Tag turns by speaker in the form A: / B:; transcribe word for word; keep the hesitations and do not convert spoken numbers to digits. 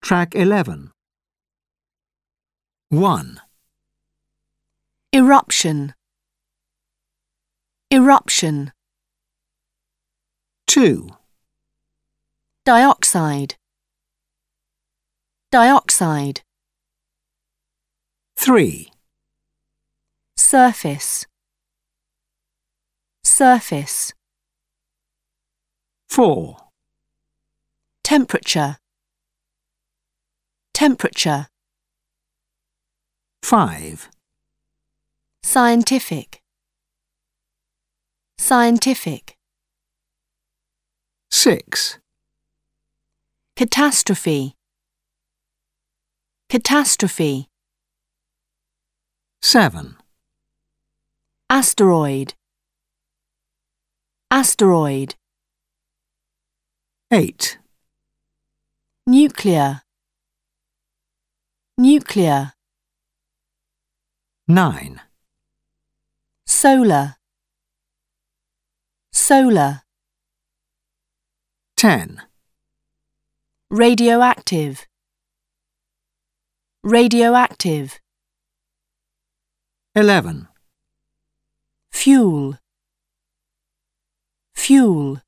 A: Track eleven. one.
B: Eruption. Eruption.
A: two.
B: Dioxide. Dioxide.
A: three.
B: Surface. Surface.
A: four.
B: Temperature. Temperature.
A: five.
B: Scientific. Scientific.
A: six.
B: Catastrophe. Catastrophe.
A: seven.
B: Asteroid. Asteroid.
A: eight.
B: Nuclear. Nuclear.
A: nine.
B: Solar. Solar.
A: ten.
B: Radioactive. Radioactive.
A: eleven.
B: Fuel. Fuel.